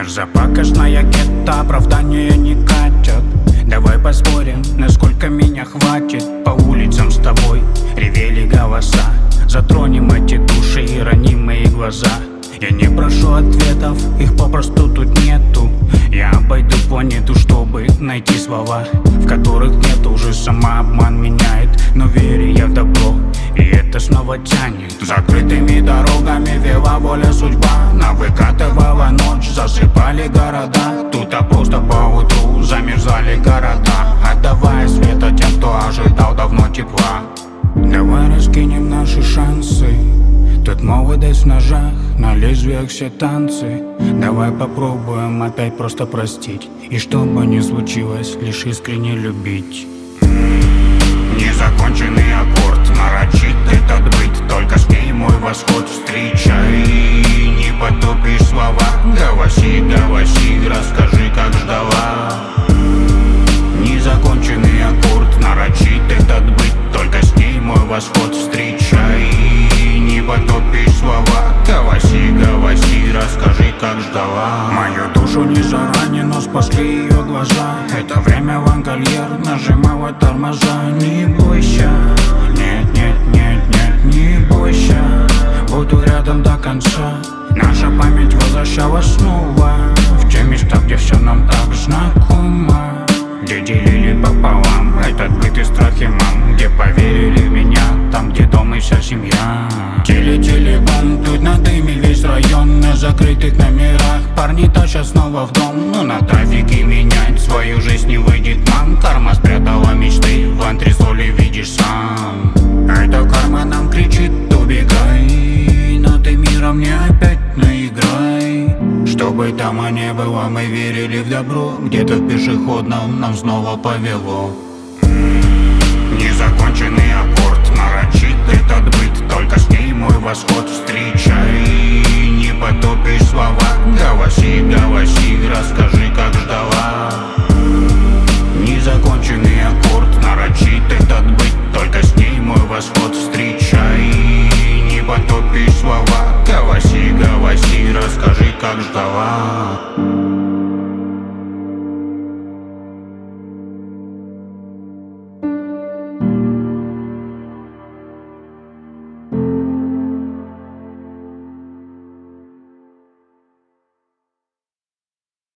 Мерзопакостная кета, оправдания не катят. Давай поспорим, насколько меня хватит. По улицам с тобой ревели голоса. Затронем эти души и ранимые глаза. Я не прошу ответов, их попросту тут нету. Я обойду планету, чтобы найти слова, в которых нет уже самообман меняет. Но верю я в добро, и это снова тянет. Закрытыми дорогами вела воля судьба. Выкатывала ночь, засыпали города. Тут просто поутру замерзали города, отдавая света тем, кто ожидал давно тепла. Давай раскинем наши шансы. Тут молодость в ножах, на лезвиях все танцы. Давай попробуем опять просто простить, и что бы ни случилось, лишь искренне любить. Незаконченный аккорд, нарочит этот быт. Только с ней мой восход встречай. Не потопишь слова, голоси, голоси, расскажи, как ждала. Незаконченный аккорд, нарочит этот быт. Только с ней мой восход встречай. Не потопишь слова, голоси, голоси, расскажи, как ждала. Мою душу не заранее, но спасли ее глаза. Это время Лангольер нажимала тормоза. Не бойся, нет, нет, нет, нет, не бойся. Буду рядом до конца. Наша память возвращалась снова в те места, где все нам так знакомо. Где делили пополам этот быт и страхи мам. Где поверили в меня, там, где дом и вся семья. Теле-телебом, тут на дыме весь район. На закрытых номерах парни тащат снова в дом. Но на трафике менять свою жизнь не выйдет нам. Карма спрятала мечты, в антресоли видишь сам. Эта карма нам кричит: убегай, но ты миром не опять наиграй. Чтобы дома не было, мы верили в добро. Где-то в пешеходном нам снова повело. Незаконченный аккорд, нарочит этот быт. Только с ней мой восход встречай. Не потопишь слова, голоси, голоси, расскажи, как